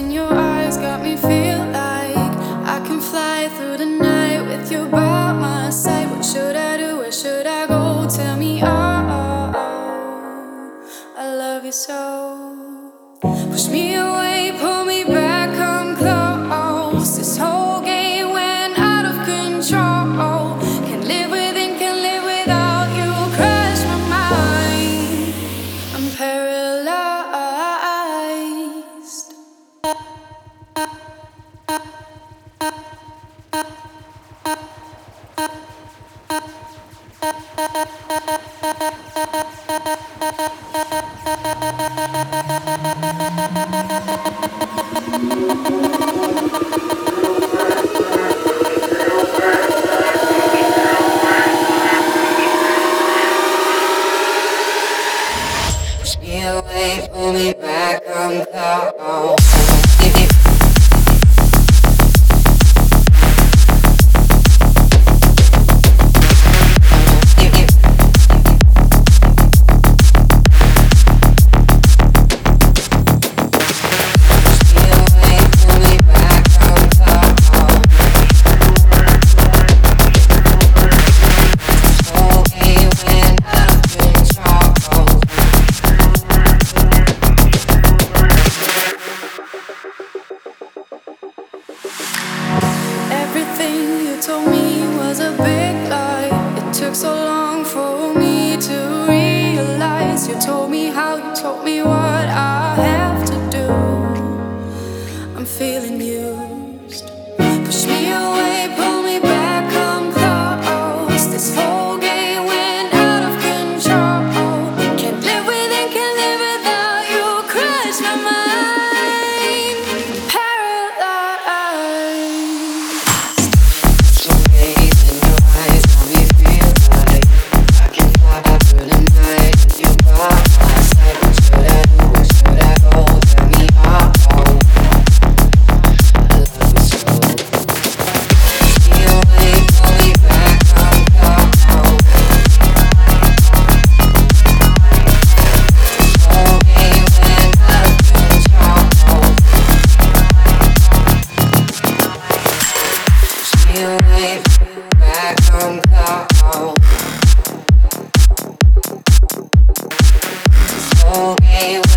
in your eyes got me feel like I can fly through the night with you by my side. What should I do? Where should I go? Tell me, oh, I love you so. Push me away, pull me back, come close. This whole game went out of control. Can't live within, can't live without you. Crush my mind, I'm paralyzed. Push me away, pull me back, come close. Everything you told me was a big lie. It took so long for me to realize. You told me how, you told me what I have to do. I'm feeling used. Push me away, pull me back, come close. This whole game went out of control. Can't live within, can't live without you. Crush my mind, paralyzed. So gaze in your eyes, got me feel like I can fly through the night with you by my side. What should I do? Where should I go? Tell me, oh, I love you so. Push me away, pull me back, come close. This whole game went out of control. Push me away, back, come close. This whole game